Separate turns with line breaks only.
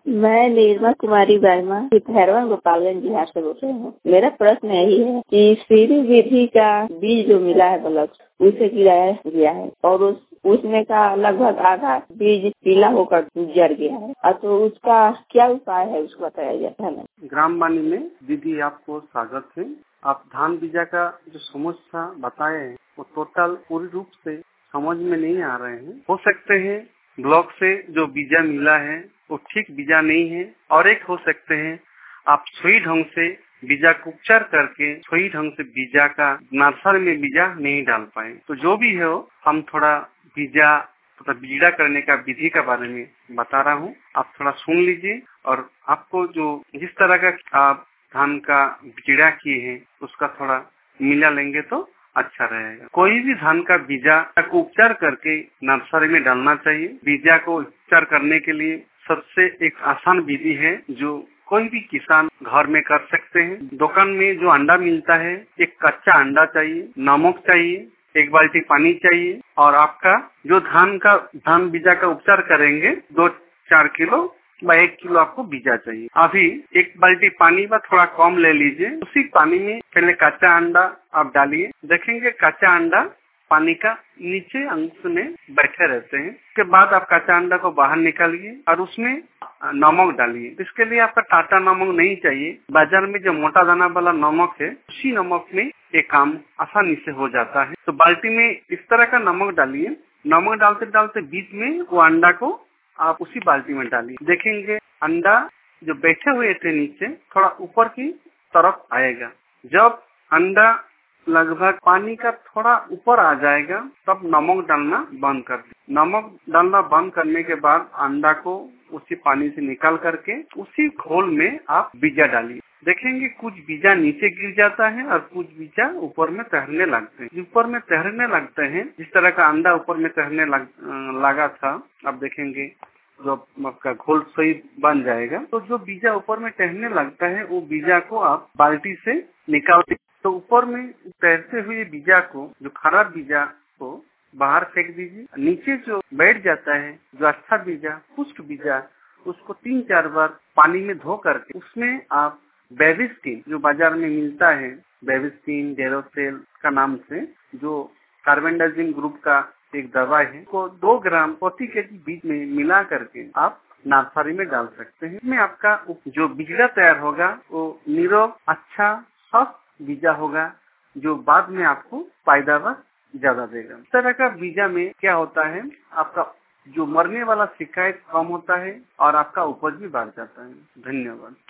मैं निर्मला कुमारी वर्मा भैरवन गोपालगंज बिहार से बोल रही हूँ। मेरा प्रश्न यही है कि सीरी विधि का बीज जो मिला है बल्ब उसे गिराया गया है और उसमें का लगभग आधा बीज पीला होकर जड़ गया है, तो उसका क्या उपाय है उसको बताया जाता है।
ग्राम वाणी में दीदी आपको स्वागत है। आप धान बीजा का जो समस्या बताए हैं वो टोटल पूरी रूप से समझ में नहीं आ रहे हैं। हो सकते हैं ब्लॉक से जो बीजा मिला है वो ठीक बीजा नहीं है, और एक हो सकते हैं आप सही ढंग से बीजा को उपचार करके सही ढंग से बीजा का नर्सरी में बीजा नहीं डाल पाए। तो जो भी है हम थोड़ा बीजा तथा बीड़ा करने का विधि के बारे में बता रहा हूँ, आप थोड़ा सुन लीजिए। और आपको जो जिस तरह का आप धान का बीड़ा किए हैं उसका थोड़ा मिला लेंगे तो अच्छा रहेगा। कोई भी धान का बीजा को उपचार करके नर्सरी में डालना चाहिए। बीजा को उपचार करने के लिए सबसे एक आसान विधि है जो कोई भी किसान घर में कर सकते हैं। दुकान में जो अंडा मिलता है, एक कच्चा अंडा चाहिए, नमक चाहिए, एक बाल्टी पानी चाहिए, और आपका जो धान बीजा का उपचार करेंगे 2-4 किलो व 1 किलो आपको बीजा चाहिए। अभी एक बाल्टी पानी व थोड़ा कम ले लीजिए। उसी पानी में पहले कच्चा अंडा आप डालिए। देखेंगे कच्चा अंडा पानी का नीचे अंश में बैठे रहते हैं। उसके बाद आप कच्चा अंडा को बाहर निकालिए और उसमें नमक डालिए। इसके लिए आपका टाटा नमक नहीं चाहिए। बाजार में जो मोटा दाना वाला नमक है उसी नमक में ये काम आसानी से हो जाता है। तो बाल्टी में इस तरह का नमक डालिए। नमक डालते डालते बीच में वो अंडा को आप उसी बाल्टी में डालिए। देखेंगे अंडा जो बैठे हुए थे नीचे थोड़ा ऊपर की तरफ आएगा। जब अंडा लगभग पानी का थोड़ा ऊपर आ जाएगा तब नमक डालना बंद कर दें। नमक डालना बंद करने के बाद अंडा को उसी पानी से निकाल करके उसी घोल में आप बीजा डालिए। देखेंगे कुछ बीजा नीचे गिर जाता है और कुछ बीजा ऊपर में तैरने लगते हैं। ऊपर में तैरने लगते हैं, जिस तरह का अंडा ऊपर में तैरने लगा था, अब देखेंगे जब आपका घोल सही बन जाएगा तो जो बीजा ऊपर में तैरने लगता है वो बीजा को आप बाल्टी से निकाल। तो ऊपर में तैरते हुए बीजा को, जो खराब बीजा को बाहर फेंक दीजिए। नीचे जो बैठ जाता है जो अच्छा बीजा, पुष्ट बीजा, उसको 3-4 बार पानी में धो करके उसमें आप बेबिस्टिन जो बाजार में मिलता है, बेबिस्टिन डेरोसेल का नाम से, जो कार्बेंडाजिम ग्रुप का एक दवा है, को 2 ग्राम प्रति केजी बीज में मिला करके आप नर्सरी में डाल सकते हैं। इसमें आपका जो बीजा तैयार होगा वो निरोग अच्छा स्वस्थ बीजा होगा जो बाद में आपको पैदावार ज्यादा देगा। इस तरह का बीजा में क्या होता है, आपका जो मरने वाला शिकायत कम होता है और आपका उपज भी बढ़ जाता है। धन्यवाद।